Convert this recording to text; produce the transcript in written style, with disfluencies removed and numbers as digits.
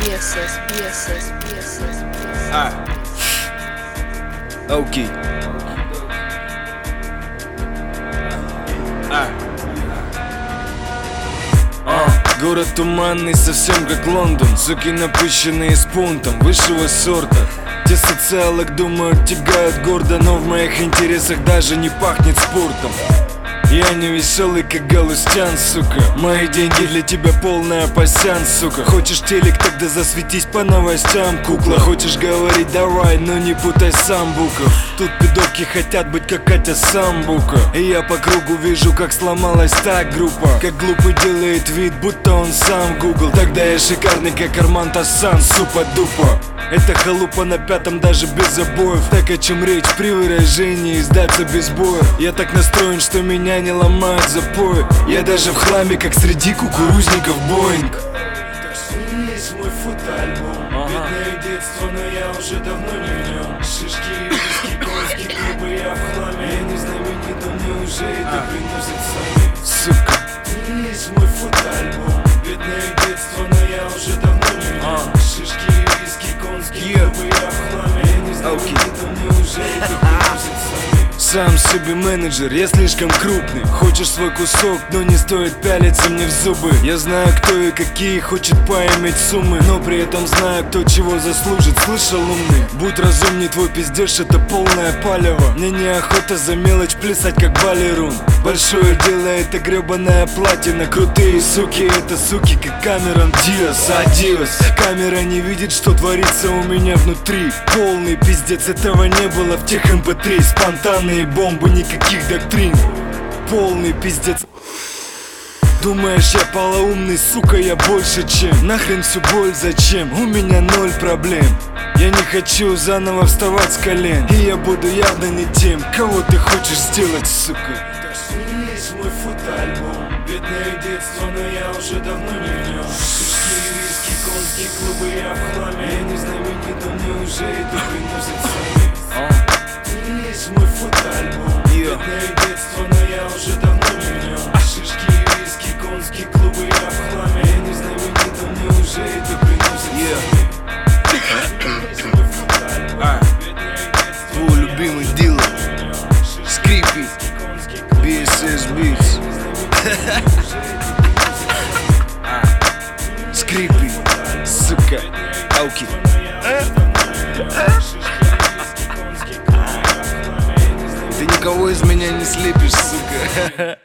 Окей. Город туманный, совсем как Лондон. Суки напыщенные с пунктом высшего сорта. Те социалок думают, тягают гордо, но в моих интересах даже не пахнет спортом. Я не веселый, как Галустян, сука. Мои деньги для тебя полная пасян, сука. Хочешь телек, тогда засветись по новостям, кукла. Хочешь говорить, давай, но не путай самбуков. Тут пидорки хотят быть как Катя Самбука. И я по кругу вижу, как сломалась та группа. Как глупый делает вид, будто он сам Google. Тогда я шикарный, как Арман Тасан, супа-дупа. Это халупа на пятом даже без обоев. Так о чем речь при выражении сдаться без боя. Я так настроен, что меня не ломают запои. Я даже в хламе, как среди кукурузников Боинг. Так что есть мой фотоальбом. Бедное детство, но я уже давно не в нем. Шишки, виски, конские клубы, я в хламе. Я не знаменит, но мне уже это приносит сами. Сука. Есть мой фотоальбом. Бедное детство, но я уже давно не в нем. Шишки, виски, конские клубы, я в хламе. Я не знаменит, но мне уже это приносит сами. Сам себе менеджер, я слишком крупный. Хочешь свой кусок, но не стоит пялиться мне в зубы. Я знаю, кто и какие хочет поиметь суммы, но при этом знаю, кто чего заслужит. Слышал, умный? Будь разумней, твой пиздеж это полное палево. Мне неохота за мелочь плясать, как балерун. Большое дело это гребаная платина. Крутые суки, это суки, как Камерон Диас. Адиос. Камера не видит, что творится у меня внутри. Полный пиздец, этого не было в тех MP3. Спонтанные бомбы, никаких доктрин. Полный пиздец. Думаешь, я полоумный, сука, я больше чем. Нахрен всю боль, зачем? У меня 0 проблем. Я не хочу заново вставать с колен. И я буду явно не тем, кого ты хочешь сделать, сука. Так что есть мой фотоальбом. Бедное детство, но я уже давно не в нем. Шишки, виски, конские клубы, я в хламе. Я не знаменит, но мне уже это приносит сами. Есть мой фотоальбом. Бедное детство, но я уже давно не в нем. Шишки, виски, конские клубы, я в хламе. Я не знаменит, но мне уже это приносит сами. Твой любимый дилер Скрипи BSS Beats. Скрипи, сука, ауки. Ты никого из меня не слепишь, сука.